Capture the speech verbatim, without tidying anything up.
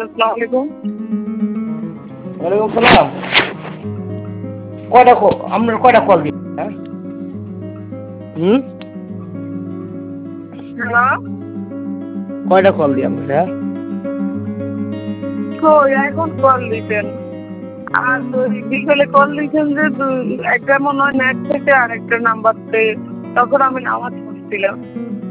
আসসালামু আলাইকুম। ওয়ালাইকুম সালাম। কয়টা আপনার কয়টা কল দিই হ্যাঁ? হুম হ্যালো। কয়টা কল দিই আপনার হ্যাঁ? কই এখন কল দিতেন? আর ওই বিকেলে কল দিয়েছেন যে দুই একটা মনে হয় নেট থেকে আর একটা নাম্বার থেকে, তখন আমি নামাজ পড়ছিলাম।